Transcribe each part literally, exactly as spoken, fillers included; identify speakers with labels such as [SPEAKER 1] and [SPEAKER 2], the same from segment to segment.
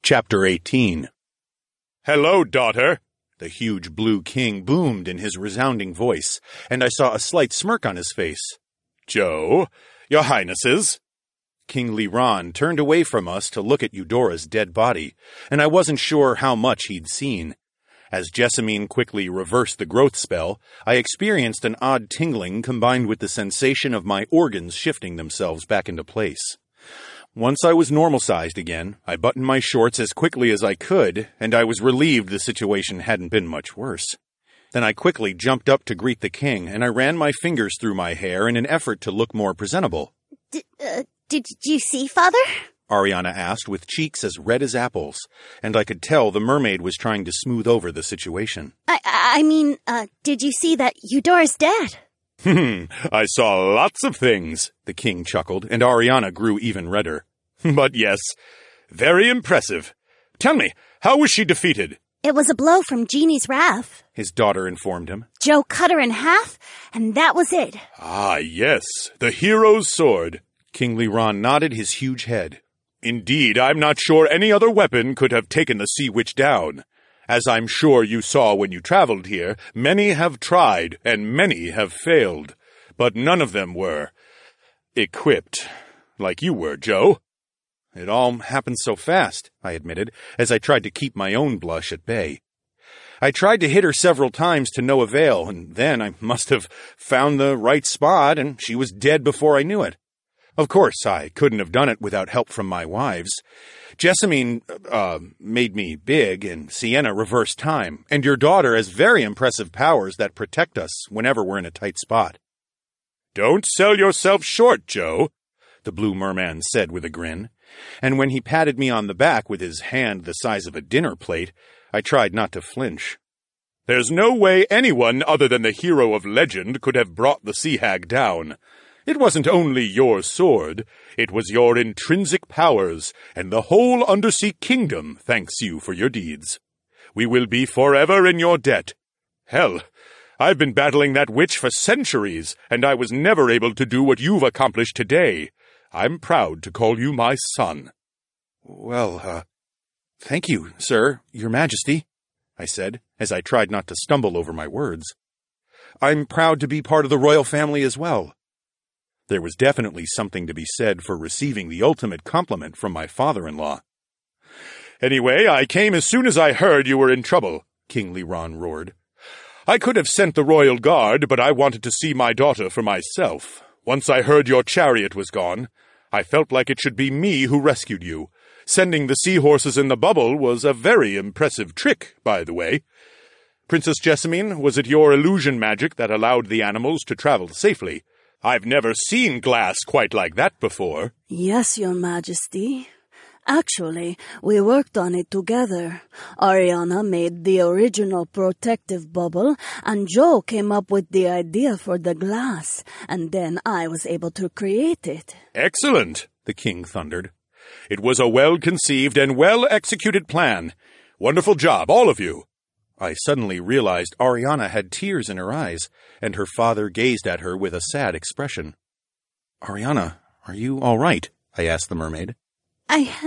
[SPEAKER 1] Chapter eighteen. "Hello, daughter," the huge blue king boomed in his resounding voice, and I saw a slight smirk on his face. "Joe, your highnesses." King Liran turned away from us to look at Eudora's dead body, and I wasn't sure how much he'd seen. As Jessamine quickly reversed the growth spell, I experienced an odd tingling combined with the sensation of my organs shifting themselves back into place. Once I was normal-sized again, I buttoned my shorts as quickly as I could, and I was relieved the situation hadn't been much worse. Then I quickly jumped up to greet the king, and I ran my fingers through my hair in an effort to look more presentable.
[SPEAKER 2] D- uh, did you see, Father?
[SPEAKER 1] Ariana asked with cheeks as red as apples, and I could tell the mermaid was trying to smooth over the situation.
[SPEAKER 2] I I mean, uh, did you see that Eudora's dead?
[SPEAKER 1] Hmm, I saw lots of things, the king chuckled, and Ariana grew even redder. But yes, very impressive. Tell me, how was she defeated?
[SPEAKER 2] It was a blow from Genie's wrath,
[SPEAKER 1] his daughter informed him.
[SPEAKER 2] Joe cut her in half, and that was it.
[SPEAKER 1] Ah, yes, the hero's sword. King Liran nodded his huge head. Indeed, I'm not sure any other weapon could have taken the sea witch down. As I'm sure you saw when you traveled here, many have tried, and many have failed. But none of them were equipped, like you were, Joe. It all happened so fast, I admitted, as I tried to keep my own blush at bay. I tried to hit her several times to no avail, and then I must have found the right spot, and she was dead before I knew it. Of course, I couldn't have done it without help from my wives. Jessamine, uh, made me big, and Sienna reversed time, and your daughter has very impressive powers that protect us whenever we're in a tight spot. Don't sell yourself short, Joe, the blue merman said with a grin, and when he patted me on the back with his hand the size of a dinner plate, I tried not to flinch. There's no way anyone other than the hero of legend could have brought the sea hag down. It wasn't only your sword, it was your intrinsic powers, and the whole undersea kingdom thanks you for your deeds. We will be forever in your debt. Hell, I've been battling that witch for centuries, and I was never able to do what you've accomplished today. I'm proud to call you my son. Well, uh, thank you, sir, your majesty, I said, as I tried not to stumble over my words. I'm proud to be part of the royal family as well. There was definitely something to be said for receiving the ultimate compliment from my father-in-law. Anyway, I came as soon as I heard you were in trouble, King Liran roared. I could have sent the royal guard, but I wanted to see my daughter for myself. Once I heard your chariot was gone, I felt like it should be me who rescued you. Sending the seahorses in the bubble was a very impressive trick, by the way. Princess Jessamine, was it your illusion magic that allowed the animals to travel safely? I've never seen glass quite like that before.
[SPEAKER 3] Yes, your majesty. Actually, we worked on it together. Ariana made the original protective bubble, and Joe came up with the idea for the glass, and then I was able to create it.
[SPEAKER 1] Excellent, the king thundered. It was a well-conceived and well-executed plan. Wonderful job, all of you. I suddenly realized Ariana had tears in her eyes, and her father gazed at her with a sad expression. Ariana, are you all right? I asked the mermaid.
[SPEAKER 2] I,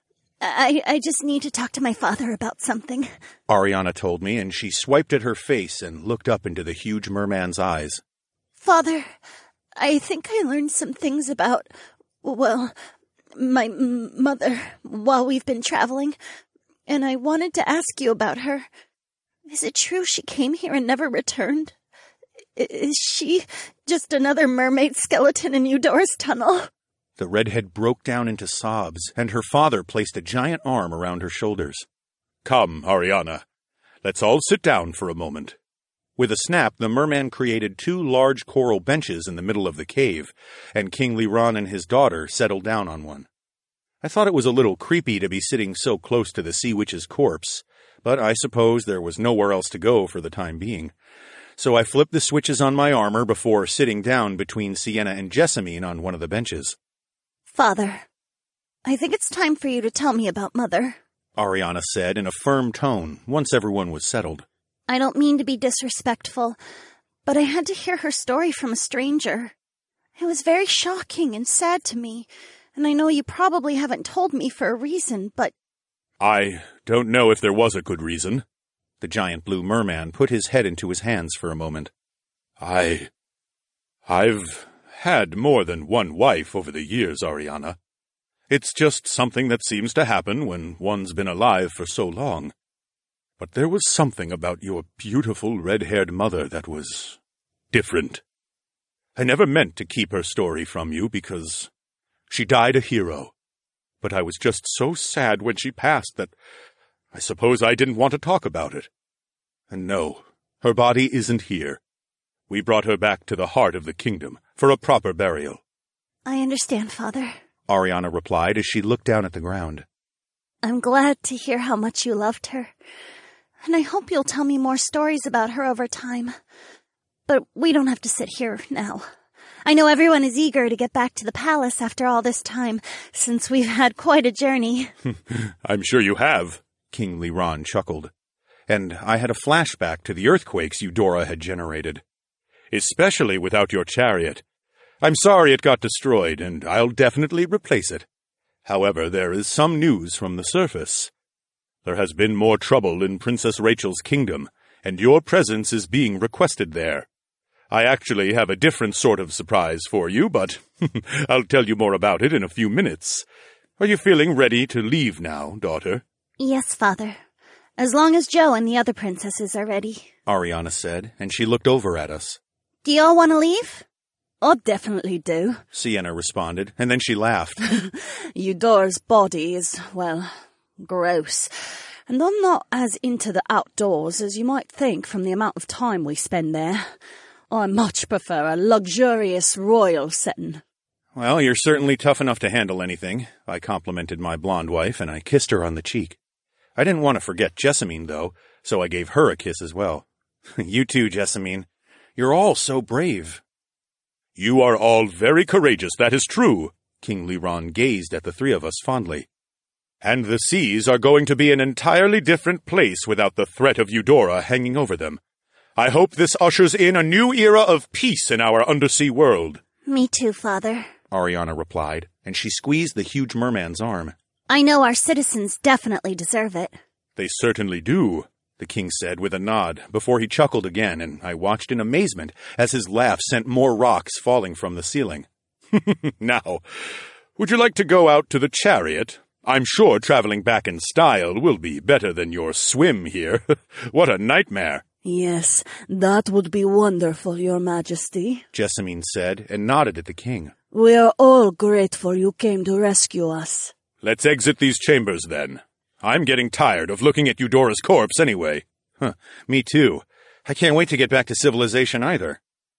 [SPEAKER 2] I, I just need to talk to my father about something,
[SPEAKER 1] Ariana told me, and she swiped at her face and looked up into the huge merman's eyes.
[SPEAKER 2] Father, I think I learned some things about, well, my m- mother while we've been traveling, and I wanted to ask you about her. Is it true she came here and never returned? I- is she just another mermaid skeleton in Eudora's tunnel?
[SPEAKER 1] The redhead broke down into sobs, and her father placed a giant arm around her shoulders. Come, Ariana. Let's all sit down for a moment. With a snap, the merman created two large coral benches in the middle of the cave, and King Liran and his daughter settled down on one. I thought it was a little creepy to be sitting so close to the sea witch's corpse, but I suppose there was nowhere else to go for the time being. So I flipped the switches on my armor before sitting down between Sienna and Jessamine on one of the benches.
[SPEAKER 2] Father, I think it's time for you to tell me about Mother,
[SPEAKER 1] Ariana said in a firm tone once everyone was settled.
[SPEAKER 2] I don't mean to be disrespectful, but I had to hear her story from a stranger. It was very shocking and sad to me, and I know you probably haven't told me for a reason, but...
[SPEAKER 1] I don't know if there was a good reason. The giant blue merman put his head into his hands for a moment. I... I've had more than one wife over the years, Ariana. It's just something that seems to happen when one's been alive for so long. But there was something about your beautiful red-haired mother that was different. I never meant to keep her story from you because she died a hero. But I was just so sad when she passed that I suppose I didn't want to talk about it. And no, her body isn't here. We brought her back to the heart of the kingdom for a proper burial.
[SPEAKER 2] I understand, Father,
[SPEAKER 1] Ariana replied as she looked down at the ground.
[SPEAKER 2] I'm glad to hear how much you loved her, and I hope you'll tell me more stories about her over time. But we don't have to sit here now. I know everyone is eager to get back to the palace after all this time, since we've had quite a journey.
[SPEAKER 1] I'm sure you have, King Liran chuckled. And I had a flashback to the earthquakes Eudora had generated. Especially without your chariot. I'm sorry it got destroyed, and I'll definitely replace it. However, there is some news from the surface. There has been more trouble in Princess Rachel's kingdom, and your presence is being requested there. I actually have a different sort of surprise for you, but I'll tell you more about it in a few minutes. Are you feeling ready to leave now, daughter?
[SPEAKER 2] Yes, Father. As long as Joe and the other princesses are ready,
[SPEAKER 1] Ariana said, and she looked over at us.
[SPEAKER 2] Do you all want to leave?
[SPEAKER 3] I definitely do,
[SPEAKER 1] Sienna responded, and then she laughed.
[SPEAKER 3] Eudora's body is, well, gross. And I'm not as into the outdoors as you might think from the amount of time we spend there. I much prefer a luxurious royal setting.
[SPEAKER 1] Well, you're certainly tough enough to handle anything, I complimented my blonde wife, and I kissed her on the cheek. I didn't want to forget Jessamine, though, so I gave her a kiss as well. You too, Jessamine. You're all so brave. You are all very courageous, that is true. King Liran gazed at the three of us fondly. And the seas are going to be an entirely different place without the threat of Eudora hanging over them. I hope this ushers in a new era of peace in our undersea world.
[SPEAKER 2] Me too, Father,
[SPEAKER 1] Ariana replied, and she squeezed the huge merman's arm.
[SPEAKER 2] I know our citizens definitely deserve it.
[SPEAKER 1] They certainly do, the king said with a nod, before he chuckled again, and I watched in amazement as his laugh sent more rocks falling from the ceiling. Now, would you like to go out to the chariot? I'm sure traveling back in style will be better than your swim here. What a nightmare.
[SPEAKER 3] Yes, that would be wonderful, Your Majesty,
[SPEAKER 1] Jessamine said, and nodded at the king.
[SPEAKER 3] We are all grateful you came to rescue us.
[SPEAKER 1] Let's exit these chambers, then. I'm getting tired of looking at Eudora's corpse anyway. Huh, me too. I can't wait to get back to civilization either.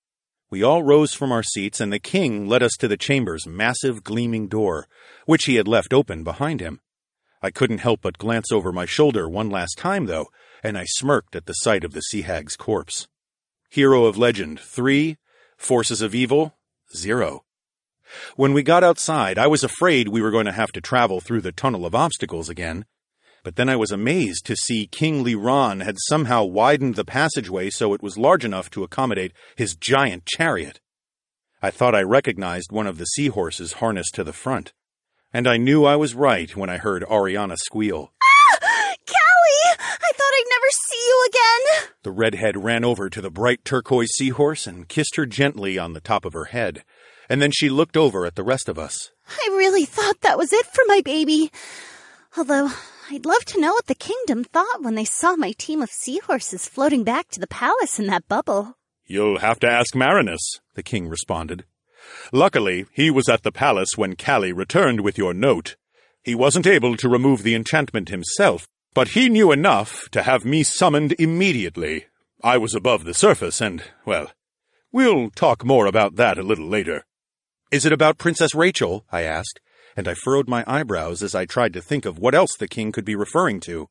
[SPEAKER 1] We all rose from our seats, and the king led us to the chamber's massive gleaming door, which he had left open behind him. I couldn't help but glance over my shoulder one last time, though, and I smirked at the sight of the sea hag's corpse. Hero of legend, three. Forces of evil, zero. When we got outside, I was afraid we were going to have to travel through the tunnel of obstacles again. But then I was amazed to see King Liran had somehow widened the passageway so it was large enough to accommodate his giant chariot. I thought I recognized one of the seahorses harnessed to the front. And I knew I was right when I heard Ariana squeal.
[SPEAKER 2] Ah! Callie! I thought I'd never see you again!
[SPEAKER 1] The redhead ran over to the bright turquoise seahorse and kissed her gently on the top of her head. And then she looked over at the rest of us.
[SPEAKER 2] I really thought that was it for my baby. Although, I'd love to know what the kingdom thought when they saw my team of seahorses floating back to the palace in that bubble.
[SPEAKER 1] You'll have to ask Marinus, the king responded. Luckily, he was at the palace when Callie returned with your note. He wasn't able to remove the enchantment himself, but he knew enough to have me summoned immediately. I was above the surface and, well, we'll talk more about that a little later. Is it about Princess Rachel? I asked, and I furrowed my eyebrows as I tried to think of what else the king could be referring to.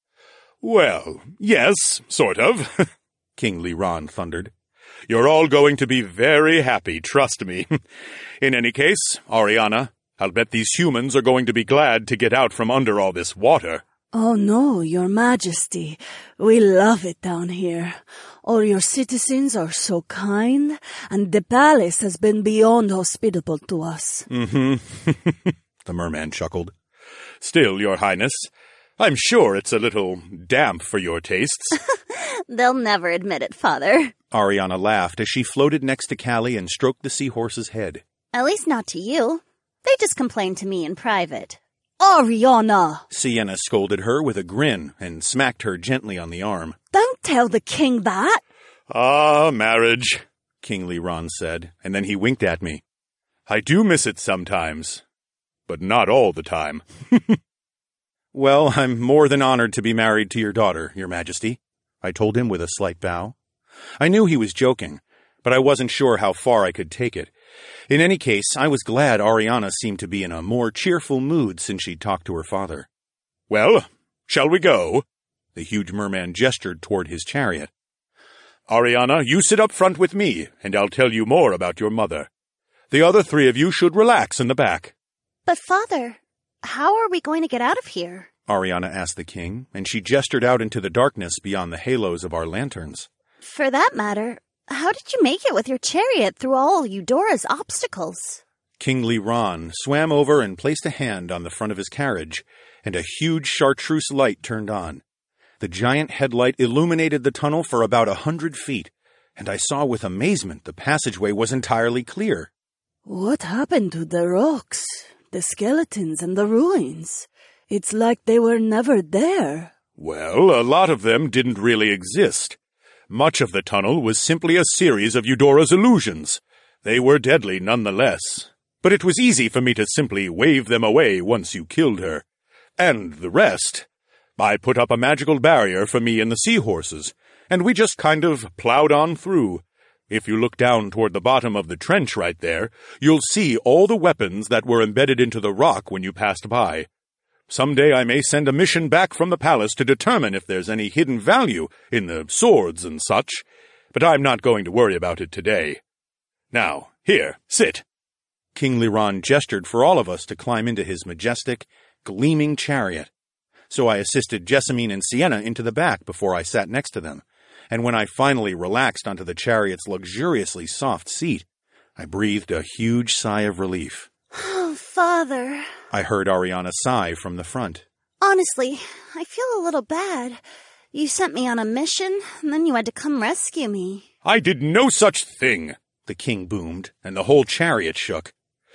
[SPEAKER 1] Well, yes, sort of, King Liran thundered. You're all going to be very happy, trust me. In any case, Ariana, I'll bet these humans are going to be glad to get out from under all this water.
[SPEAKER 3] Oh no, Your Majesty. We love it down here. All your citizens are so kind, and the palace has been beyond hospitable to us.
[SPEAKER 1] Mm-hmm. The merman chuckled. Still, Your Highness, I'm sure it's a little damp for your tastes.
[SPEAKER 2] They'll never admit it, Father.
[SPEAKER 1] Ariana laughed as she floated next to Callie and stroked the seahorse's head.
[SPEAKER 2] At least not to you. They just complain to me in private.
[SPEAKER 3] Ariana!
[SPEAKER 1] Sienna scolded her with a grin and smacked her gently on the arm.
[SPEAKER 3] Don't tell the king that!
[SPEAKER 1] Ah, marriage, Kingly Ron said, and then he winked at me. I do miss it sometimes, but not all the time. Well, I'm more than honored to be married to your daughter, Your Majesty, I told him with a slight bow. I knew he was joking, but I wasn't sure how far I could take it. In any case, I was glad Ariana seemed to be in a more cheerful mood since she'd talked to her father. Well, shall we go? The huge merman gestured toward his chariot. Ariana, you sit up front with me, and I'll tell you more about your mother. The other three of you should relax in the back.
[SPEAKER 2] But, Father, how are we going to get out of here?
[SPEAKER 1] Ariana asked the king, and she gestured out into the darkness beyond the halos of our lanterns.
[SPEAKER 2] For that matter, how did you make it with your chariot through all Eudora's obstacles?
[SPEAKER 1] Kingly Ron swam over and placed a hand on the front of his carriage, and a huge chartreuse light turned on. The giant headlight illuminated the tunnel for about a hundred feet, and I saw with amazement the passageway was entirely clear.
[SPEAKER 3] What happened to the rocks, the skeletons, and the ruins? It's like they were never there.
[SPEAKER 1] Well, a lot of them didn't really exist. Much of the tunnel was simply a series of Eudora's illusions. They were deadly nonetheless. But it was easy for me to simply wave them away once you killed her. And the rest, I put up a magical barrier for me and the seahorses, and we just kind of plowed on through. If you look down toward the bottom of the trench right there, you'll see all the weapons that were embedded into the rock when you passed by. Someday I may send a mission back from the palace to determine if there's any hidden value in the swords and such, but I'm not going to worry about it today. Now, here, sit. King Liran gestured for all of us to climb into his majestic, gleaming chariot. So I assisted Jessamine and Sienna into the back before I sat next to them, and when I finally relaxed onto the chariot's luxuriously soft seat, I breathed a huge sigh of relief.
[SPEAKER 2] Oh, Father.
[SPEAKER 1] I heard Ariana sigh from the front.
[SPEAKER 2] Honestly, I feel a little bad. You sent me on a mission, and then you had to come rescue me.
[SPEAKER 1] I did no such thing, the king boomed, and the whole chariot shook.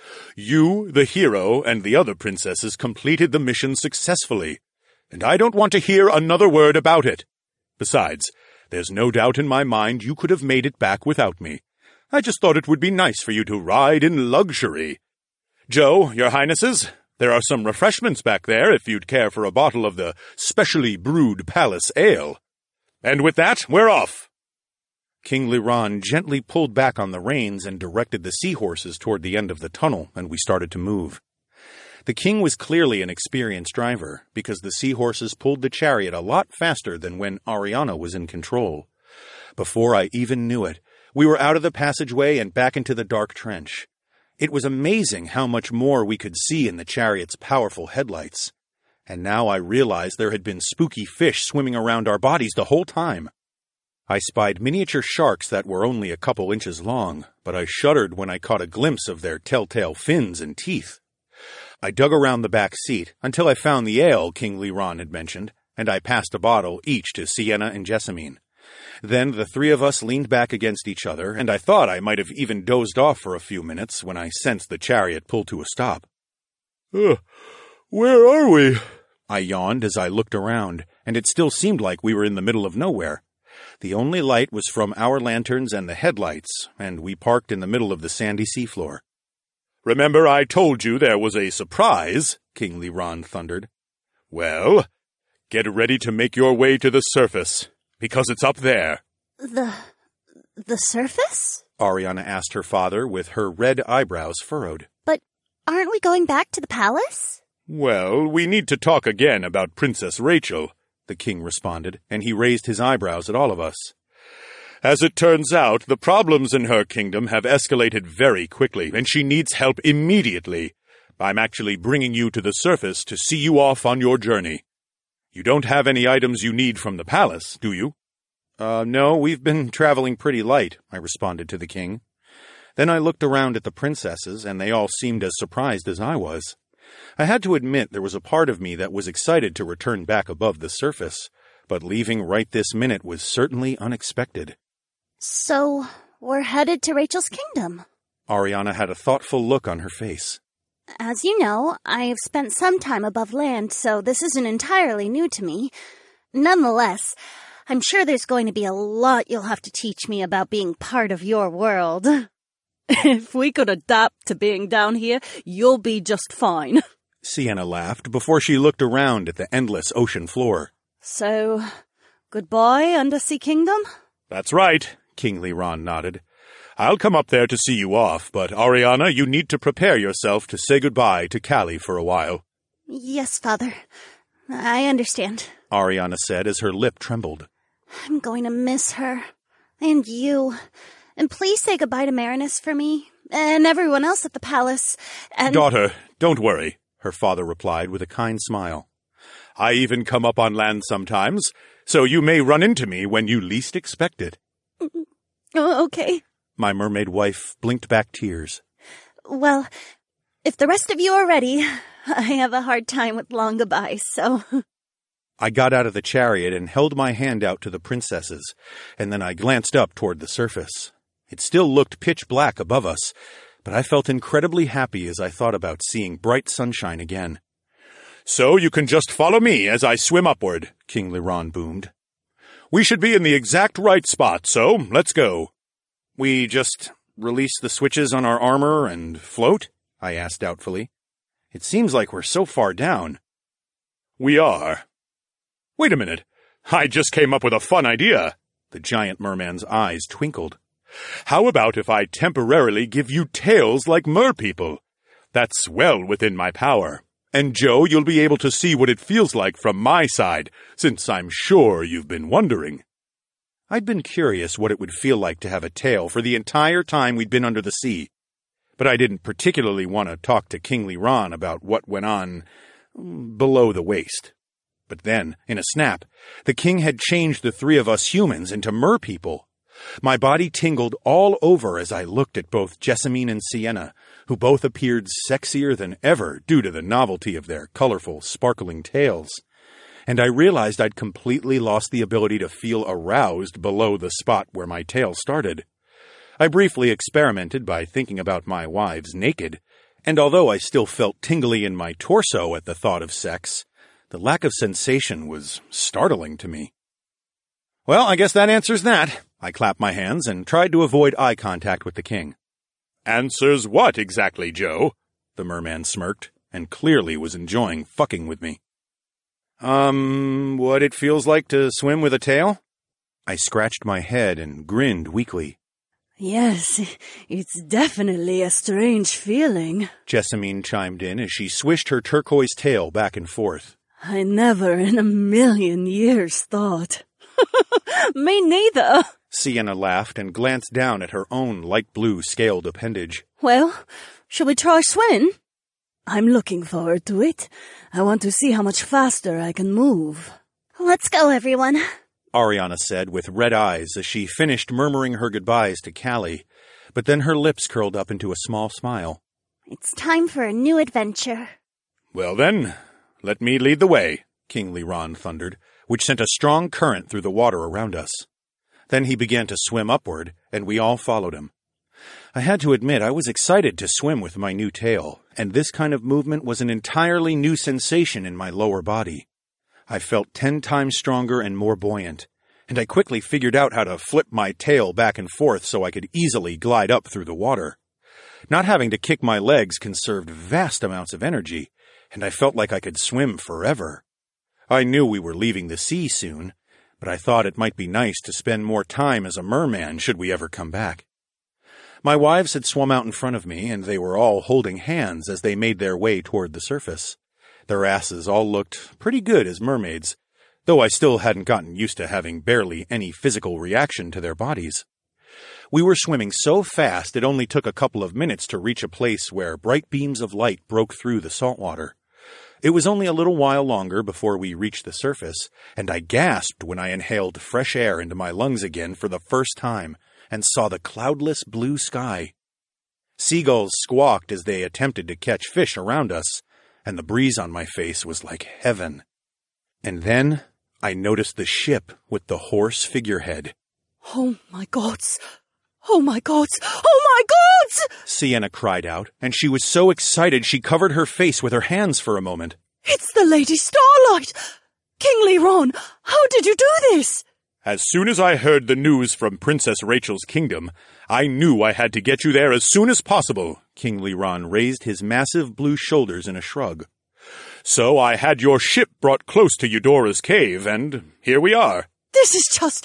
[SPEAKER 1] You, the hero, and the other princesses completed the mission successfully, and I don't want to hear another word about it. Besides, there's no doubt in my mind you could have made it back without me. I just thought it would be nice for you to ride in luxury. Joe, your highnesses, there are some refreshments back there if you'd care for a bottle of the specially brewed palace ale. And with that, we're off. King Liran gently pulled back on the reins and directed the seahorses toward the end of the tunnel, and we started to move. The king was clearly an experienced driver, because the seahorses pulled the chariot a lot faster than when Ariana was in control. Before I even knew it, we were out of the passageway and back into the dark trench. It was amazing how much more we could see in the chariot's powerful headlights. And now I realized there had been spooky fish swimming around our bodies the whole time. I spied miniature sharks that were only a couple inches long, but I shuddered when I caught a glimpse of their telltale fins and teeth. I dug around the back seat until I found the ale King Liran had mentioned, and I passed a bottle each to Sienna and Jessamine. Then the three of us leaned back against each other, and I thought I might have even dozed off for a few minutes when I sensed the chariot pull to a stop. Uh, where are we? I yawned as I looked around, and it still seemed like we were in the middle of nowhere. The only light was from our lanterns and the headlights, and we parked in the middle of the sandy seafloor. Remember I told you there was a surprise, King Liran thundered. Well, get ready to make your way to the surface, because it's up there.
[SPEAKER 2] The... the surface?
[SPEAKER 1] Ariana asked her father with her red eyebrows furrowed.
[SPEAKER 2] But aren't we going back to the palace?
[SPEAKER 1] Well, we need to talk again about Princess Rachel, the king responded, and he raised his eyebrows at all of us. As it turns out, the problems in her kingdom have escalated very quickly, and she needs help immediately. I'm actually bringing you to the surface to see you off on your journey. You don't have any items you need from the palace, do you? Uh, no, we've been traveling pretty light, I responded to the king. Then I looked around at the princesses, and they all seemed as surprised as I was. I had to admit there was a part of me that was excited to return back above the surface, but leaving right this minute was certainly unexpected.
[SPEAKER 2] So, we're headed to Rachel's kingdom.
[SPEAKER 1] Ariana had a thoughtful look on her face.
[SPEAKER 2] As you know, I have spent some time above land, so this isn't entirely new to me. Nonetheless, I'm sure there's going to be a lot you'll have to teach me about being part of your world.
[SPEAKER 3] If we could adapt to being down here, you'll be just fine.
[SPEAKER 1] Sienna laughed before she looked around at the endless ocean floor.
[SPEAKER 3] So, goodbye, Undersea Kingdom?
[SPEAKER 1] That's right, Kingly Ron nodded. I'll come up there to see you off, but Ariana, you need to prepare yourself to say goodbye to Callie for a while.
[SPEAKER 2] Yes, Father. I understand,
[SPEAKER 1] Ariana said as her lip trembled.
[SPEAKER 2] I'm going to miss her. And you. And please say goodbye to Marinus for me, and everyone else at the palace, and—
[SPEAKER 1] Daughter, don't worry, her father replied with a kind smile. I even come up on land sometimes, so you may run into me when you least expect it.
[SPEAKER 2] Oh, okay.
[SPEAKER 1] My mermaid wife blinked back tears.
[SPEAKER 2] Well, if the rest of you are ready, I have a hard time with long goodbyes, so—
[SPEAKER 1] I got out of the chariot and held my hand out to the princesses, and then I glanced up toward the surface. It still looked pitch black above us, but I felt incredibly happy as I thought about seeing bright sunshine again. So you can just follow me as I swim upward, King Liron boomed. We should be in the exact right spot, so let's go. We just release the switches on our armor and float? I asked doubtfully. It seems like we're so far down. We are. Wait a minute. I just came up with a fun idea. The giant merman's eyes twinkled. How about if I temporarily give you tails like merpeople? That's well within my power. And Joe, you'll be able to see what it feels like from my side, since I'm sure you've been wondering. I'd been curious what it would feel like to have a tail for the entire time we'd been under the sea, but I didn't particularly want to talk to King Liron about what went on below the waist. But then, in a snap, the king had changed the three of us humans into merpeople. My body tingled all over as I looked at both Jessamine and Sienna, who both appeared sexier than ever due to the novelty of their colorful, sparkling tails. And I realized I'd completely lost the ability to feel aroused below the spot where my tail started. I briefly experimented by thinking about my wives naked, and although I still felt tingly in my torso at the thought of sex, the lack of sensation was startling to me. Well, I guess that answers that. I clapped my hands and tried to avoid eye contact with the king. Answers what exactly, Joe? The merman smirked, and clearly was enjoying fucking with me. Um, what it feels like to swim with a tail? I scratched my head and grinned weakly.
[SPEAKER 3] Yes, it's definitely a strange feeling,
[SPEAKER 1] Jessamine chimed in as she swished her turquoise tail back and forth.
[SPEAKER 3] I never in a million years thought. Me neither.
[SPEAKER 1] Sienna laughed and glanced down at her own light blue scaled appendage.
[SPEAKER 3] Well, shall we try swimming? I'm looking forward to it. I want to see how much faster I can move.
[SPEAKER 2] Let's go, everyone,
[SPEAKER 1] Ariana said with red eyes as she finished murmuring her goodbyes to Callie, but then her lips curled up into a small smile.
[SPEAKER 2] It's time for a new adventure.
[SPEAKER 1] Well then, let me lead the way, King Liron thundered, which sent a strong current through the water around us. Then he began to swim upward, and we all followed him. I had to admit I was excited to swim with my new tail, and this kind of movement was an entirely new sensation in my lower body. I felt ten times stronger and more buoyant, and I quickly figured out how to flip my tail back and forth so I could easily glide up through the water. Not having to kick my legs conserved vast amounts of energy, and I felt like I could swim forever. I knew we were leaving the sea soon, but I thought it might be nice to spend more time as a merman should we ever come back. My wives had swum out in front of me, and they were all holding hands as they made their way toward the surface. Their asses all looked pretty good as mermaids, though I still hadn't gotten used to having barely any physical reaction to their bodies. We were swimming so fast it only took a couple of minutes to reach a place where bright beams of light broke through the salt water. It was only a little while longer before we reached the surface, and I gasped when I inhaled fresh air into my lungs again for the first time and saw the cloudless blue sky. Seagulls squawked as they attempted to catch fish around us, and the breeze on my face was like heaven. And then I noticed the ship with the horse figurehead.
[SPEAKER 3] Oh my gods! Oh my gods! Oh my gods!
[SPEAKER 1] Sienna cried out, and she was so excited she covered her face with her hands for a moment.
[SPEAKER 3] It's the Lady Starlight! Kingly Ron, how did you do this?
[SPEAKER 1] As soon as I heard the news from Princess Rachel's kingdom, I knew I had to get you there as soon as possible. Kingly Ron raised his massive blue shoulders in a shrug. So I had your ship brought close to Eudora's cave, and here we are.
[SPEAKER 3] This is just...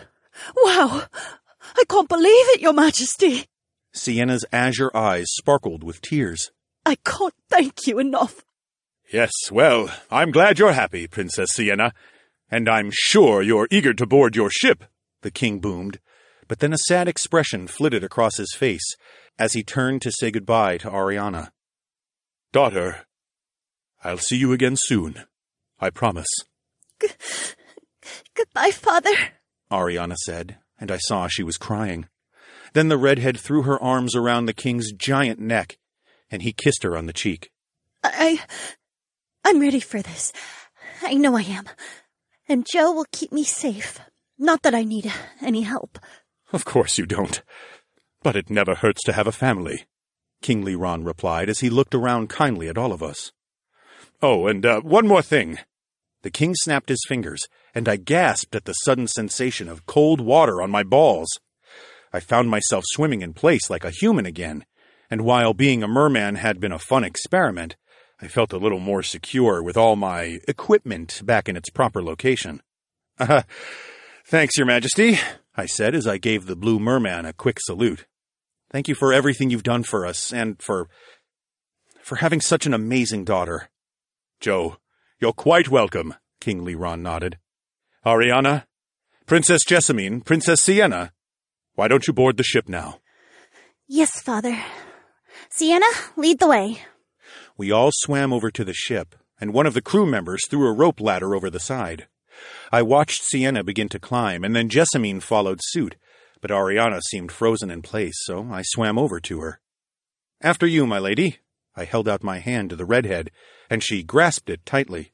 [SPEAKER 3] wow! I can't believe it, Your Majesty!
[SPEAKER 1] Sienna's azure eyes sparkled with tears.
[SPEAKER 3] I can't thank you enough.
[SPEAKER 1] Yes, well, I'm glad you're happy, Princess Sienna. And I'm sure you're eager to board your ship, the king boomed. But then a sad expression flitted across his face as he turned to say goodbye to Ariana. Daughter, I'll see you again soon. I promise.
[SPEAKER 2] G- goodbye, Father,
[SPEAKER 1] Ariana said, and I saw she was crying. Then the redhead threw her arms around the king's giant neck, and he kissed her on the cheek.
[SPEAKER 2] I... I'm ready for this. I know I am. And Joe will keep me safe. Not that I need any help.
[SPEAKER 1] Of course you don't. But it never hurts to have a family, Kingly Ron replied as he looked around kindly at all of us. Oh, and uh, one more thing. The king snapped his fingers, and I gasped at the sudden sensation of cold water on my balls. I found myself swimming in place like a human again, and while being a merman had been a fun experiment, I felt a little more secure with all my equipment back in its proper location. Uh, thanks, Your Majesty, I said as I gave the Blue Merman a quick salute. Thank you for everything you've done for us, and for... for having such an amazing daughter. Joe, you're quite welcome, Kingly Ron nodded. Ariana, Princess Jessamine, Princess Sienna, why don't you board the ship now?
[SPEAKER 2] Yes, Father. Sienna, lead the way.
[SPEAKER 1] We all swam over to the ship, and one of the crew members threw a rope ladder over the side. I watched Sienna begin to climb, and then Jessamine followed suit, but Ariana seemed frozen in place, so I swam over to her. After you, my lady. I held out my hand to the redhead, and she grasped it tightly.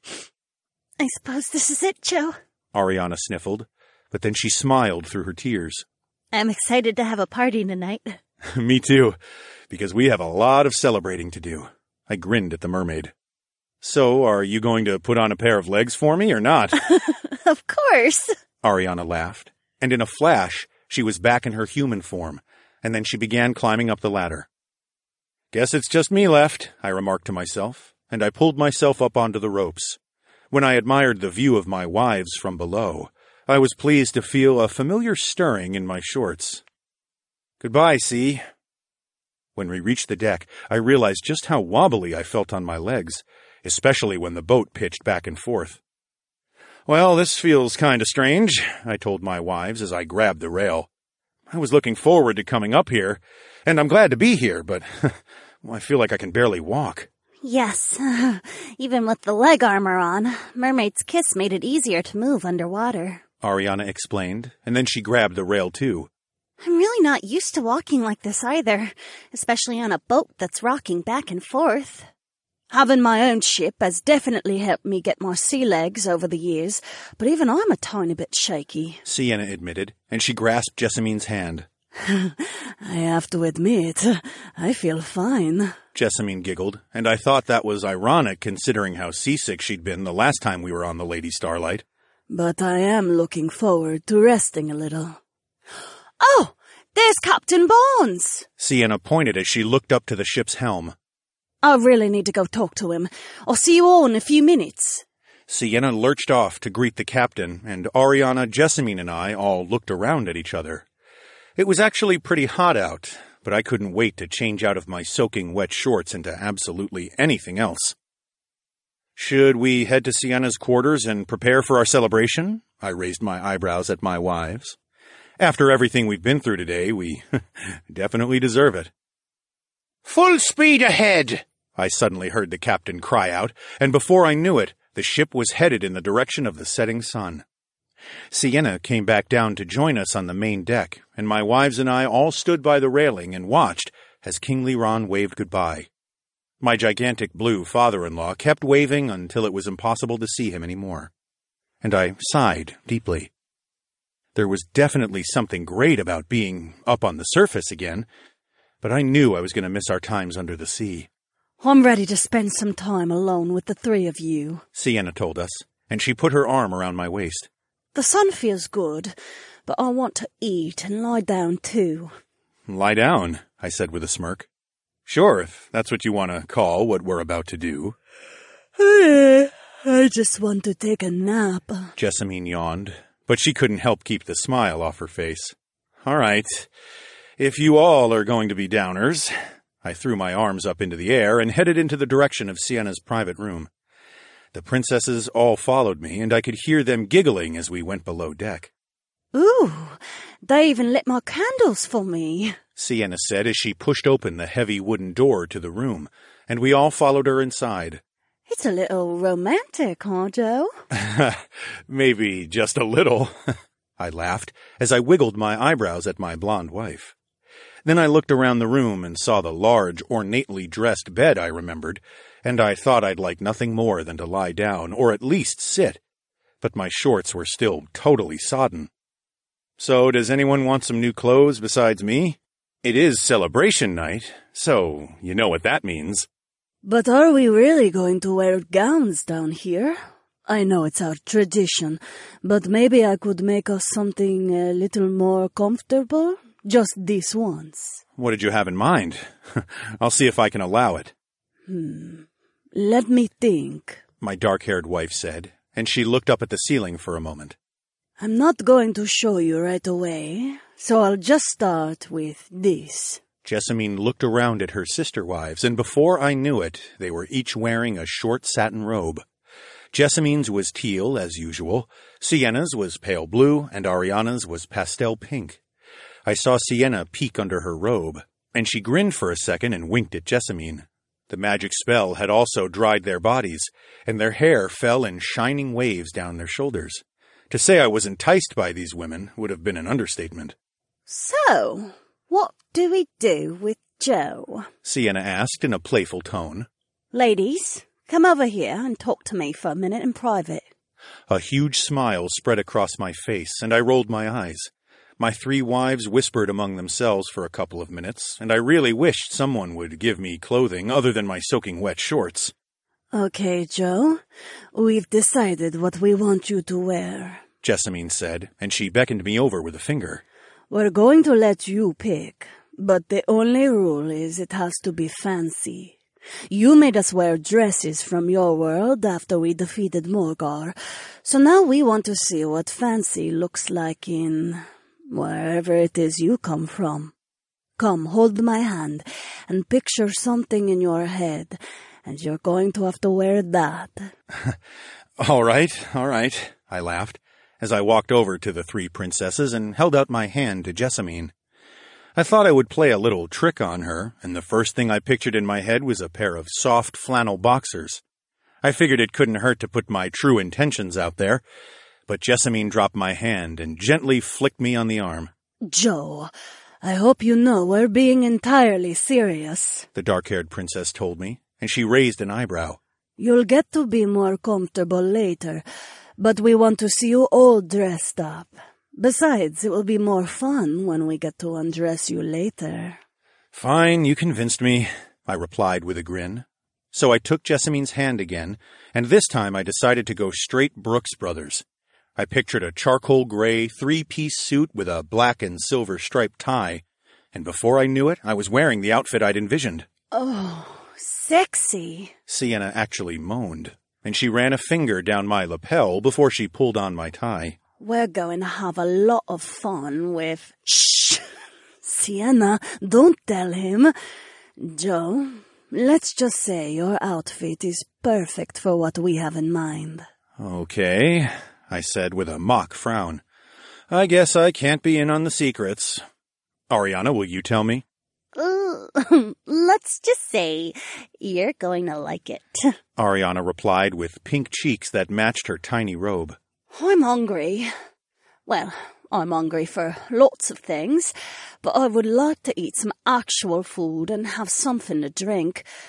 [SPEAKER 2] I suppose this is it, Joe,
[SPEAKER 1] Ariana sniffled, but then she smiled through her tears.
[SPEAKER 2] I'm excited to have a party tonight.
[SPEAKER 1] Me too, because we have a lot of celebrating to do. I grinned at the mermaid. So, are you going to put on a pair of legs for me or not?
[SPEAKER 2] Of course,
[SPEAKER 1] Ariana laughed, and in a flash, she was back in her human form, and then she began climbing up the ladder. Guess it's just me left, I remarked to myself, and I pulled myself up onto the ropes. When I admired the view of my wives from below, I was pleased to feel a familiar stirring in my shorts. Goodbye, Sea. When we reached the deck, I realized just how wobbly I felt on my legs, especially when the boat pitched back and forth. Well, this feels kind of strange, I told my wives as I grabbed the rail. I was looking forward to coming up here, and I'm glad to be here, but I feel like I can barely walk.
[SPEAKER 2] Yes, even with the leg armor on, Mermaid's Kiss made it easier to move underwater,
[SPEAKER 1] Ariana explained, and then she grabbed the rail too.
[SPEAKER 2] I'm really not used to walking like this either, especially on a boat that's rocking back and forth.
[SPEAKER 3] Having my own ship has definitely helped me get more sea legs over the years, but even I'm a tiny bit shaky,
[SPEAKER 1] Sienna admitted, and she grasped Jessamine's hand.
[SPEAKER 3] I have to admit, I feel fine.
[SPEAKER 1] Jessamine giggled, and I thought that was ironic considering how seasick she'd been the last time we were on the Lady Starlight.
[SPEAKER 3] But I am looking forward to resting a little. Oh, there's Captain Barnes!
[SPEAKER 1] Sienna pointed as she looked up to the ship's helm.
[SPEAKER 3] I really need to go talk to him. I'll see you all in a few minutes.
[SPEAKER 1] Sienna lurched off to greet the captain, and Ariana, Jessamine, and I all looked around at each other. It was actually pretty hot out, but I couldn't wait to change out of my soaking wet shorts into absolutely anything else. Should we head to Sienna's quarters and prepare for our celebration? I raised my eyebrows at my wives. After everything we've been through today, we definitely deserve it. Full speed ahead! I suddenly heard the captain cry out, and before I knew it, the ship was headed in the direction of the setting sun. Sienna came back down to join us on the main deck, and my wives and I all stood by the railing and watched as Kingly Ron waved goodbye. My gigantic blue father-in-law kept waving until it was impossible to see him anymore. And I sighed deeply. There was definitely something great about being up on the surface again, but I knew I was going to miss our times under the sea.
[SPEAKER 3] I'm ready to spend some time alone with the three of you,
[SPEAKER 1] Sienna told us, and she put her arm around my waist.
[SPEAKER 3] The sun feels good, but I want to eat and lie down too.
[SPEAKER 1] Lie down, I said with a smirk. Sure, if that's what you want to call what we're about to do.
[SPEAKER 3] I just want to take a nap,
[SPEAKER 1] Jessamine yawned, but she couldn't help keep the smile off her face. All right, if you all are going to be downers. I threw my arms up into the air and headed into the direction of Sienna's private room. The princesses all followed me, and I could hear them giggling as we went below deck.
[SPEAKER 3] Ooh, they even lit my candles for me,
[SPEAKER 1] Sienna said as she pushed open the heavy wooden door to the room, and we all followed her inside.
[SPEAKER 3] It's a little romantic, huh, Joe?
[SPEAKER 1] Maybe just a little, I laughed as I wiggled my eyebrows at my blonde wife. Then I looked around the room and saw the large, ornately dressed bed I remembered, and I thought I'd like nothing more than to lie down, or at least sit. But my shorts were still totally sodden. So, does anyone want some new clothes besides me? It is celebration night, so you know what that means.
[SPEAKER 3] But are we really going to wear gowns down here? I know it's our tradition, but maybe I could make us something a little more comfortable? Just this once.
[SPEAKER 1] What did you have in mind? I'll see if I can allow it.
[SPEAKER 3] Hmm. Let me think,
[SPEAKER 1] my dark-haired wife said, and she looked up at the ceiling for a moment.
[SPEAKER 3] I'm not going to show you right away, so I'll just start with this.
[SPEAKER 1] Jessamine looked around at her sister-wives, and before I knew it, they were each wearing a short satin robe. Jessamine's was teal, as usual, Sienna's was pale blue, and Ariana's was pastel pink. I saw Sienna peek under her robe, and she grinned for a second and winked at Jessamine. The magic spell had also dried their bodies, and their hair fell in shining waves down their shoulders. To say I was enticed by these women would have been an understatement.
[SPEAKER 3] So, what do we do with Joe?
[SPEAKER 1] Sienna asked in a playful tone.
[SPEAKER 3] Ladies, come over here and talk to me for a minute in private.
[SPEAKER 1] A huge smile spread across my face, and I rolled my eyes. My three wives whispered among themselves for a couple of minutes, and I really wished someone would give me clothing other than my soaking wet shorts.
[SPEAKER 3] Okay, Joe, we've decided what we want you to wear,
[SPEAKER 1] Jessamine said, and she beckoned me over with a finger.
[SPEAKER 3] We're going to let you pick, but the only rule is it has to be fancy. You made us wear dresses from your world after we defeated Morgar, so now we want to see what fancy looks like in wherever it is you come from. Come, hold my hand, and picture something in your head, and you're going to have to wear that.
[SPEAKER 1] All right, all right, I laughed, as I walked over to the three princesses and held out my hand to Jessamine. I thought I would play a little trick on her, and the first thing I pictured in my head was a pair of soft flannel boxers. I figured it couldn't hurt to put my true intentions out there, but Jessamine dropped my hand and gently flicked me on the arm.
[SPEAKER 3] Joe, I hope you know we're being entirely serious, the
[SPEAKER 1] dark-haired princess told me, and she raised an eyebrow.
[SPEAKER 3] You'll get to be more comfortable later, but we want to see you all dressed up. Besides, it will be more fun when we get to undress you later.
[SPEAKER 1] Fine, you convinced me, I replied with a grin. So I took Jessamine's hand again, and this time I decided to go straight Brooks Brothers. I pictured a charcoal gray, three-piece suit with a black and silver striped tie, and before I knew it, I was wearing the outfit I'd envisioned.
[SPEAKER 3] Oh, sexy,
[SPEAKER 1] Sienna actually moaned, and she ran a finger down my lapel before she pulled on my tie.
[SPEAKER 3] We're going to have a lot of fun with... Shh! Sienna, don't tell him. Joe, let's just say your outfit is perfect for what we have in mind.
[SPEAKER 1] Okay, I said with a mock frown. I guess I can't be in on the secrets. Ariana, will you tell me?
[SPEAKER 2] Uh, let's just say you're going to like it.
[SPEAKER 1] Ariana replied with pink cheeks that matched her tiny robe.
[SPEAKER 3] I'm hungry. Well, I'm hungry for lots of things, but I would like to eat some actual food and have something to drink.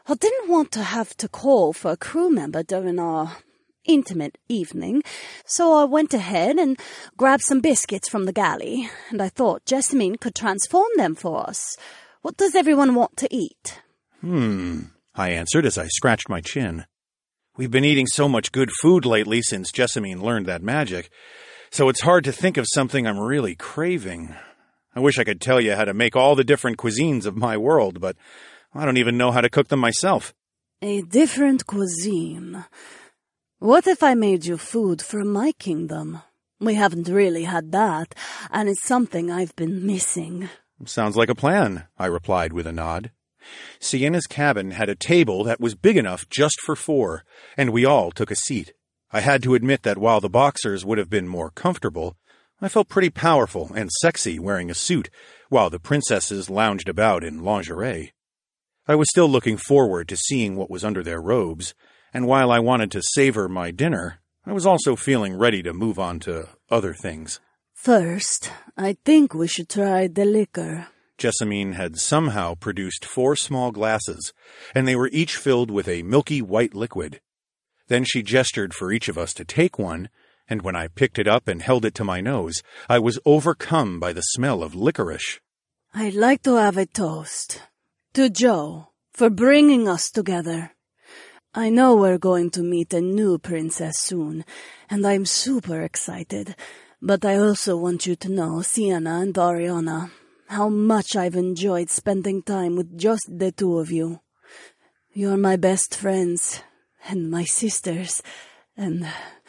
[SPEAKER 3] I didn't want to have to call for a crew member during our intimate evening, so I went ahead and grabbed some biscuits from the galley, and I thought Jessamine could transform them for us. What does everyone want to eat?
[SPEAKER 1] Hmm, I answered as I scratched my chin. We've been eating so much good food lately since Jessamine learned that magic, so it's hard to think of something I'm really craving. I wish I could tell you how to make all the different cuisines of my world, but I don't even know how to cook them myself.
[SPEAKER 3] A different cuisine. What if I made you food from my kingdom? We haven't really had that, and it's something I've been missing.
[SPEAKER 1] Sounds like a plan, I replied with a nod. Sienna's cabin had a table that was big enough just for four, and we all took a seat. I had to admit that while the boxers would have been more comfortable, I felt pretty powerful and sexy wearing a suit, while the princesses lounged about in lingerie. I was still looking forward to seeing what was under their robes, and while I wanted to savor my dinner, I was also feeling ready to move on to other things.
[SPEAKER 3] First, I think we should try the liquor.
[SPEAKER 1] Jessamine had somehow produced four small glasses, and they were each filled with a milky white liquid. Then she gestured for each of us to take one, and when I picked it up and held it to my nose, I was overcome by the smell of licorice.
[SPEAKER 3] I'd like to have a toast to Joe for bringing us together. I know we're going to meet a new princess soon, and I'm super excited. But I also want you to know, Sienna and Ariana, how much I've enjoyed spending time with just the two of you. You're my best friends, and my sisters, and...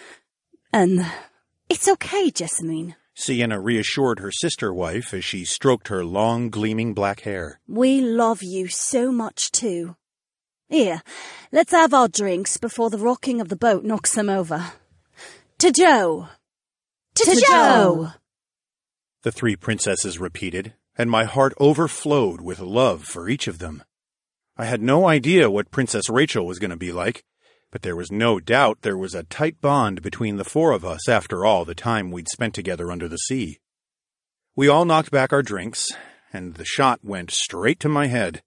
[SPEAKER 3] and...
[SPEAKER 2] It's okay, Jessamine.
[SPEAKER 1] Sienna reassured her sister-wife as she stroked her long, gleaming black hair.
[SPEAKER 2] We love you so much, too. Here, let's have our drinks before the rocking of the boat knocks them over. To Joe! To, to Joe! Joe!
[SPEAKER 1] The three princesses repeated, and my heart overflowed with love for each of them. I had no idea what Princess Rachel was going to be like, but there was no doubt there was a tight bond between the four of us after all the time we'd spent together under the sea. We all knocked back our drinks, and the shot went straight to my head.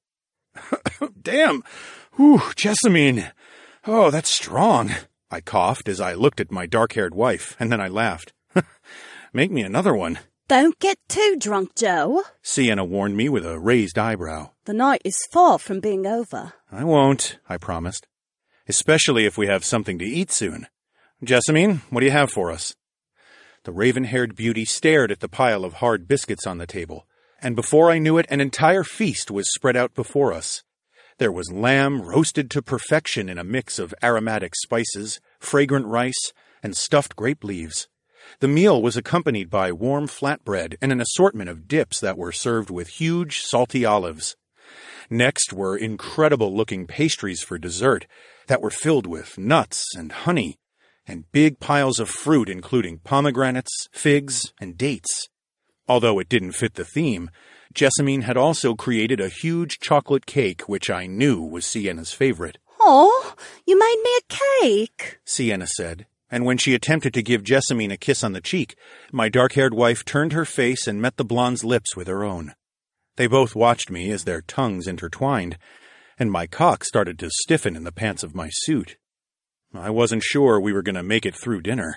[SPEAKER 1] Damn! Whew, Jessamine! Oh, that's strong! I coughed as I looked at my dark-haired wife, and then I laughed. Make me another one.
[SPEAKER 2] Don't get too drunk, Joe,
[SPEAKER 1] Sienna warned me with a raised eyebrow.
[SPEAKER 2] The night is far from being over.
[SPEAKER 1] I won't, I promised. Especially if we have something to eat soon. Jessamine, what do you have for us? The raven-haired beauty stared at the pile of hard biscuits on the table, and before I knew it, an entire feast was spread out before us. There was lamb roasted to perfection in a mix of aromatic spices, fragrant rice, and stuffed grape leaves. The meal was accompanied by warm flatbread and an assortment of dips that were served with huge, salty olives. Next were incredible-looking pastries for dessert that were filled with nuts and honey, and big piles of fruit including pomegranates, figs, and dates. Although it didn't fit the theme, Jessamine had also created a huge chocolate cake which I knew was Sienna's favorite.
[SPEAKER 2] Oh, you made me a cake,
[SPEAKER 1] Sienna said, and when she attempted to give Jessamine a kiss on the cheek, my dark-haired wife turned her face and met the blonde's lips with her own. They both watched me as their tongues intertwined, and my cock started to stiffen in the pants of my suit. I wasn't sure we were going to make it through dinner.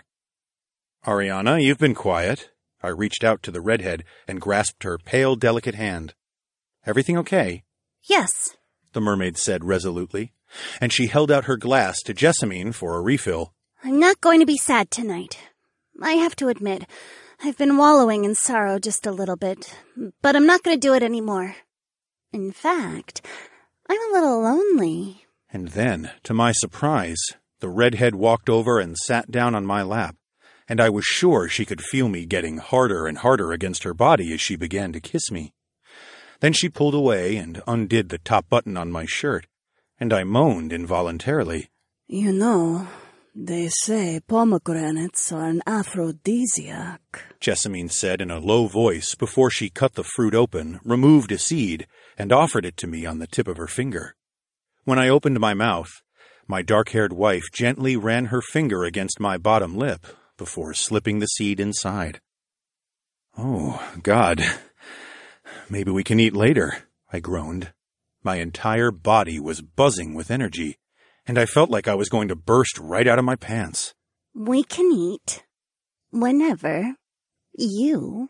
[SPEAKER 1] Ariana, you've been quiet. I reached out to the redhead and grasped her pale, delicate hand. Everything okay?
[SPEAKER 2] Yes,
[SPEAKER 1] the mermaid said resolutely, and she held out her glass to Jessamine for a refill.
[SPEAKER 2] I'm not going to be sad tonight. I have to admit, I've been wallowing in sorrow just a little bit, but I'm not going to do it anymore. In fact, I'm a little lonely.
[SPEAKER 1] And then, to my surprise, the redhead walked over and sat down on my lap, and I was sure she could feel me getting harder and harder against her body as she began to kiss me. Then she pulled away and undid the top button on my shirt, and I moaned involuntarily.
[SPEAKER 3] You know, they say pomegranates are an aphrodisiac,
[SPEAKER 1] Jessamine said in a low voice before she cut the fruit open, removed a seed, and offered it to me on the tip of her finger. When I opened my mouth, my dark-haired wife gently ran her finger against my bottom lip before slipping the seed inside. Oh, God. Maybe we can eat later, I groaned. My entire body was buzzing with energy, and I felt like I was going to burst right out of my pants.
[SPEAKER 2] We can eat whenever you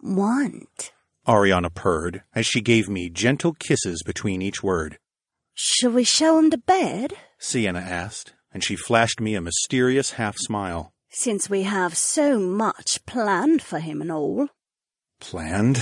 [SPEAKER 2] want,
[SPEAKER 1] Ariana purred as she gave me gentle kisses between each word.
[SPEAKER 2] Shall we show him to bed?
[SPEAKER 1] Sienna asked, and she flashed me a mysterious half-smile.
[SPEAKER 3] Since we have so much planned for him and all.
[SPEAKER 1] Planned?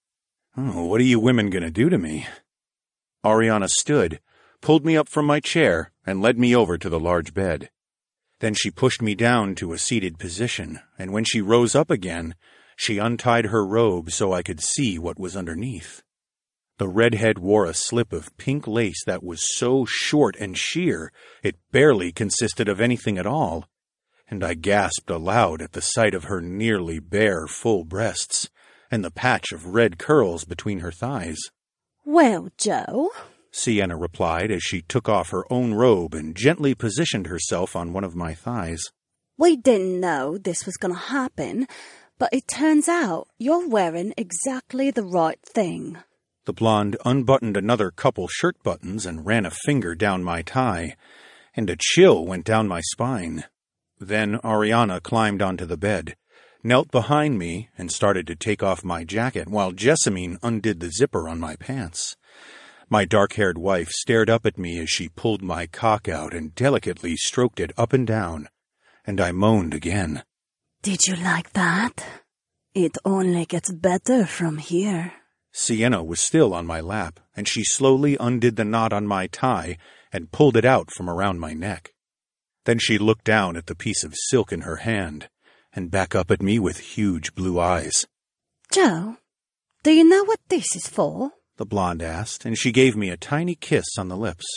[SPEAKER 1] Oh, what are you women going to do to me? Ariana stood, pulled me up from my chair, and led me over to the large bed. Then she pushed me down to a seated position, and when she rose up again, she untied her robe so I could see what was underneath. The redhead wore a slip of pink lace that was so short and sheer it barely consisted of anything at all, and I gasped aloud at the sight of her nearly bare full breasts and the patch of red curls between her thighs.
[SPEAKER 3] Well, Joe,
[SPEAKER 1] Sienna replied as she took off her own robe and gently positioned herself on one of my thighs.
[SPEAKER 3] We didn't know this was going to happen, but it turns out you're wearing exactly the right thing.
[SPEAKER 1] The blonde unbuttoned another couple shirt buttons and ran a finger down my tie, and a chill went down my spine. Then Ariana climbed onto the bed, knelt behind me, and started to take off my jacket while Jessamine undid the zipper on my pants. My dark-haired wife stared up at me as she pulled my cock out and delicately stroked it up and down, and I moaned again.
[SPEAKER 3] Did you like that? It only gets better from here.
[SPEAKER 1] Sienna was still on my lap, and she slowly undid the knot on my tie and pulled it out from around my neck. Then she looked down at the piece of silk in her hand and back up at me with huge blue eyes.
[SPEAKER 3] Joe, do you know what this is for?
[SPEAKER 1] The blonde asked, and she gave me a tiny kiss on the lips.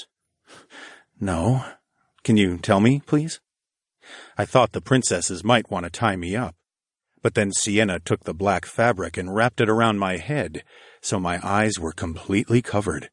[SPEAKER 1] No. Can you tell me, please? I thought the princesses might want to tie me up, but then Sienna took the black fabric and wrapped it around my head, so my eyes were completely covered.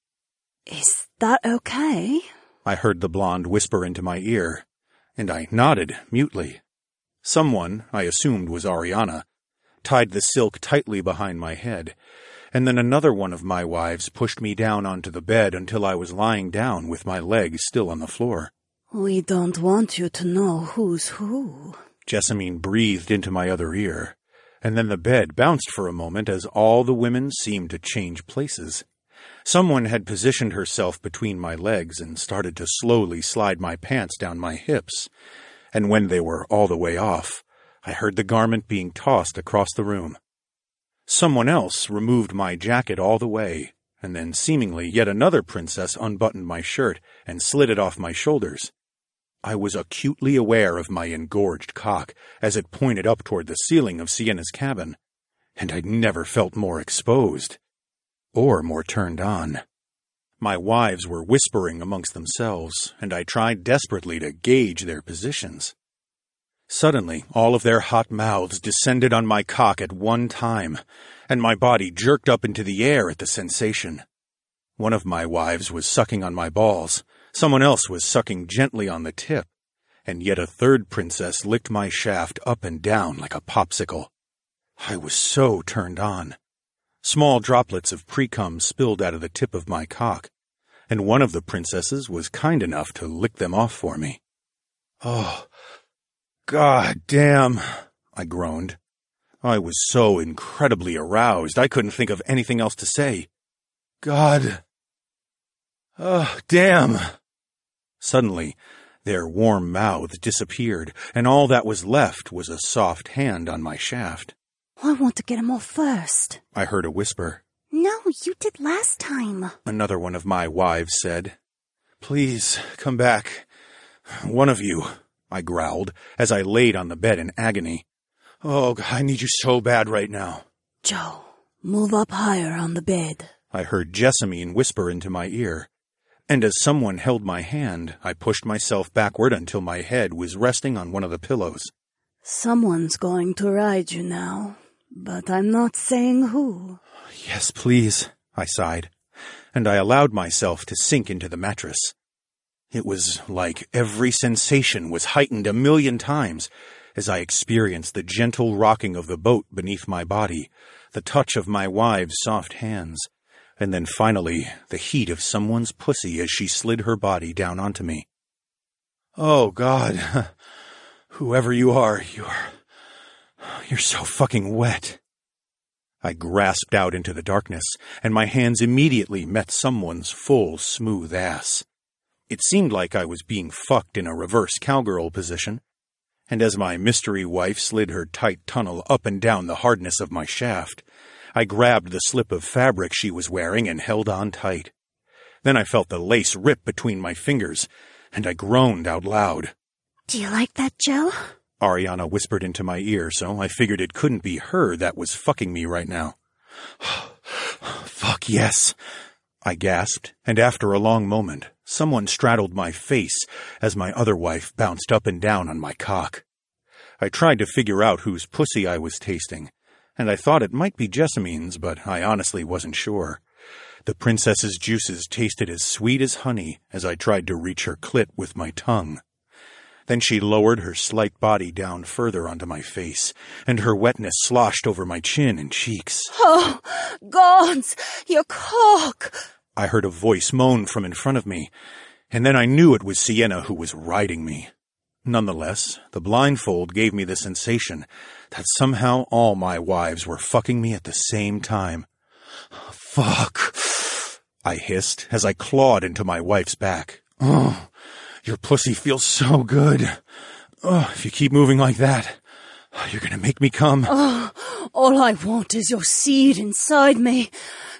[SPEAKER 3] Is that okay?
[SPEAKER 1] I heard the blonde whisper into my ear, and I nodded mutely. Someone, I assumed was Ariana, tied the silk tightly behind my head, and then another one of my wives pushed me down onto the bed until I was lying down with my legs still on the floor.
[SPEAKER 3] We don't want you to know who's who.
[SPEAKER 1] Jessamine breathed into my other ear, and then the bed bounced for a moment as all the women seemed to change places. Someone had positioned herself between my legs and started to slowly slide my pants down my hips, and when they were all the way off, I heard the garment being tossed across the room. Someone else removed my jacket all the way, and then seemingly yet another princess unbuttoned my shirt and slid it off my shoulders. I was acutely aware of my engorged cock as it pointed up toward the ceiling of Sienna's cabin, and I'd never felt more exposed, or more turned on. My wives were whispering amongst themselves, and I tried desperately to gauge their positions. Suddenly, all of their hot mouths descended on my cock at one time, and my body jerked up into the air at the sensation. One of my wives was sucking on my balls, someone else was sucking gently on the tip, and yet a third princess licked my shaft up and down like a popsicle. I was so turned on. Small droplets of pre-cum spilled out of the tip of my cock, and one of the princesses was kind enough to lick them off for me. Oh, God damn, I groaned. I was so incredibly aroused, I couldn't think of anything else to say. God. Oh, damn. Suddenly, their warm mouths disappeared, and all that was left was a soft hand on my shaft.
[SPEAKER 3] I want to get him off first.
[SPEAKER 1] I heard a whisper.
[SPEAKER 2] No, you did last time.
[SPEAKER 1] Another one of my wives said. Please, come back. One of you, I growled, as I laid on the bed in agony. Oh, I need you so bad right now.
[SPEAKER 3] Joe, move up higher on the bed.
[SPEAKER 1] I heard Jessamine whisper into my ear, and as someone held my hand, I pushed myself backward until my head was resting on one of the pillows.
[SPEAKER 3] Someone's going to ride you now, but I'm not saying who.
[SPEAKER 1] Yes, please, I sighed, and I allowed myself to sink into the mattress. It was like every sensation was heightened a million times as I experienced the gentle rocking of the boat beneath my body, the touch of my wives' soft hands, And then finally, the heat of someone's pussy as she slid her body down onto me. Oh, God. Whoever you are, you're... you're so fucking wet. I grasped out into the darkness, and my hands immediately met someone's full, smooth ass. It seemed like I was being fucked in a reverse cowgirl position, and as my mystery wife slid her tight tunnel up and down the hardness of my shaft, I grabbed the slip of fabric she was wearing and held on tight. Then I felt the lace rip between my fingers, and I groaned out loud.
[SPEAKER 2] Do you like that, Joe?
[SPEAKER 1] Ariana whispered into my ear, so I figured it couldn't be her that was fucking me right now. Fuck yes, I gasped, and after a long moment, someone straddled my face as my other wife bounced up and down on my cock. I tried to figure out whose pussy I was tasting, and I thought it might be Jessamine's, but I honestly wasn't sure. The princess's juices tasted as sweet as honey as I tried to reach her clit with my tongue. Then she lowered her slight body down further onto my face, and her wetness sloshed over my chin and cheeks.
[SPEAKER 2] Oh, gods, your cock!
[SPEAKER 1] I heard a voice moan from in front of me, and then I knew it was Sienna who was riding me. Nonetheless, the blindfold gave me the sensation that somehow all my wives were fucking me at the same time. Fuck, I hissed as I clawed into my wife's back. Oh, your pussy feels so good. Oh, if you keep moving like that, you're gonna make me come.
[SPEAKER 3] Oh, all I want is your seed inside me.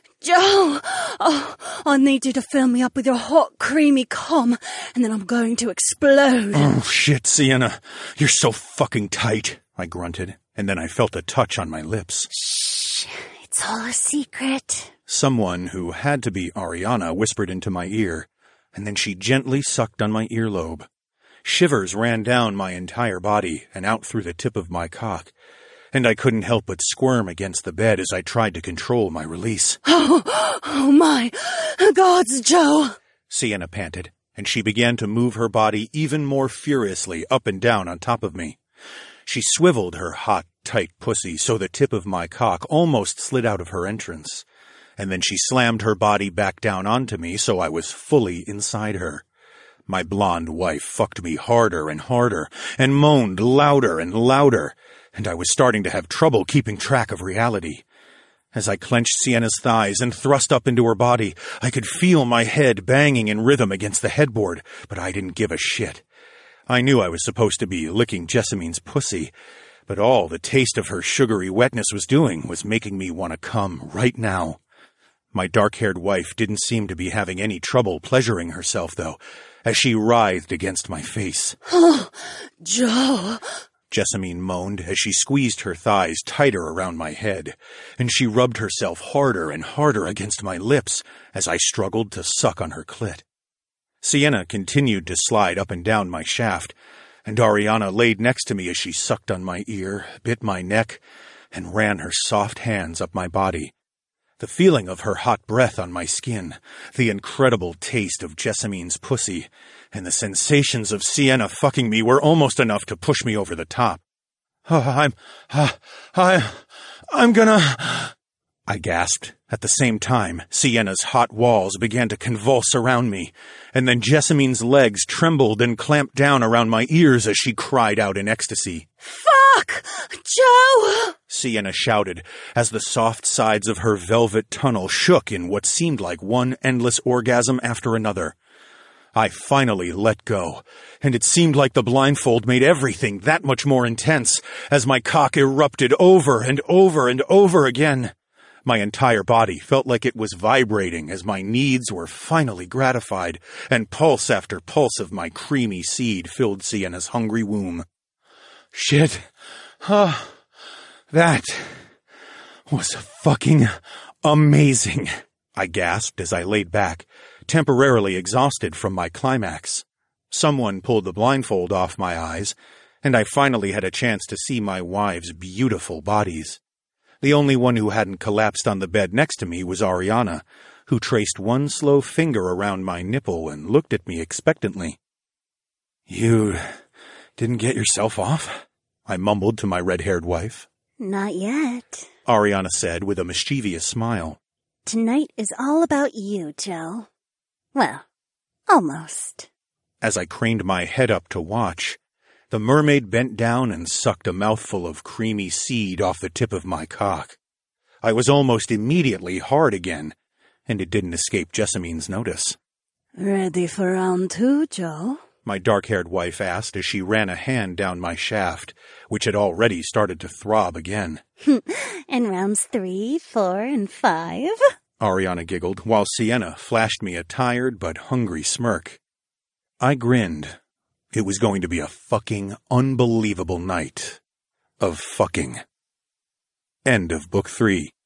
[SPEAKER 3] Joe, oh, I need you to fill me up with your hot, creamy cum, and then I'm going to explode.
[SPEAKER 1] Oh, shit, Sienna. You're so fucking tight, I grunted, and then I felt a touch on my lips.
[SPEAKER 2] Shh, it's all a secret.
[SPEAKER 1] Someone who had to be Ariana whispered into my ear, and then she gently sucked on my earlobe. Shivers ran down my entire body and out through the tip of my cock, and I couldn't help but squirm against the bed as I tried to control my release.
[SPEAKER 3] Oh, oh my gods, Joe!
[SPEAKER 1] Sienna panted, and she began to move her body even more furiously up and down on top of me. She swiveled her hot, tight pussy so the tip of my cock almost slid out of her entrance, and then she slammed her body back down onto me so I was fully inside her. My blonde wife fucked me harder and harder, and moaned louder and louder, and I was starting to have trouble keeping track of reality. As I clenched Sienna's thighs and thrust up into her body, I could feel my head banging in rhythm against the headboard, but I didn't give a shit. I knew I was supposed to be licking Jessamine's pussy, but all the taste of her sugary wetness was doing was making me want to come right now. My dark-haired wife didn't seem to be having any trouble pleasuring herself, though, as she writhed against my face.
[SPEAKER 3] Oh, Joe!
[SPEAKER 1] Jessamine moaned as she squeezed her thighs tighter around my head, and she rubbed herself harder and harder against my lips as I struggled to suck on her clit. Sienna continued to slide up and down my shaft, and Ariana laid next to me as she sucked on my ear, bit my neck, and ran her soft hands up my body. The feeling of her hot breath on my skin, the incredible taste of Jessamine's pussy, and the sensations of Sienna fucking me were almost enough to push me over the top. Oh, I'm... Uh, I... I'm gonna... I gasped. At the same time, Sienna's hot walls began to convulse around me, and then Jessamine's legs trembled and clamped down around my ears as she cried out in ecstasy.
[SPEAKER 3] Fuck! Joe!
[SPEAKER 1] Sienna shouted as the soft sides of her velvet tunnel shook in what seemed like one endless orgasm after another. I finally let go, and it seemed like the blindfold made everything that much more intense as my cock erupted over and over and over again. My entire body felt like it was vibrating as my needs were finally gratified, and pulse after pulse of my creamy seed filled Sienna's hungry womb. Shit. Huh. That was fucking amazing, I gasped as I laid back, temporarily exhausted from my climax. Someone pulled the blindfold off my eyes, and I finally had a chance to see my wives' beautiful bodies. The only one who hadn't collapsed on the bed next to me was Ariana, who traced one slow finger around my nipple and looked at me expectantly. You didn't get yourself off? I mumbled to my red-haired wife.
[SPEAKER 2] Not yet,
[SPEAKER 1] Ariana said with a mischievous smile.
[SPEAKER 2] Tonight is all about you, Joe. Well, almost.
[SPEAKER 1] As I craned my head up to watch, the mermaid bent down and sucked a mouthful of creamy seed off the tip of my cock. I was almost immediately hard again, and it didn't escape Jessamine's notice.
[SPEAKER 3] Ready for round two, Joe?
[SPEAKER 1] My dark-haired wife asked as she ran a hand down my shaft, which had already started to throb again.
[SPEAKER 2] And rounds three, four, and five?
[SPEAKER 1] Ariana giggled, while Sienna flashed me a tired but hungry smirk. I grinned. It was going to be a fucking unbelievable night of fucking. End of Book Three.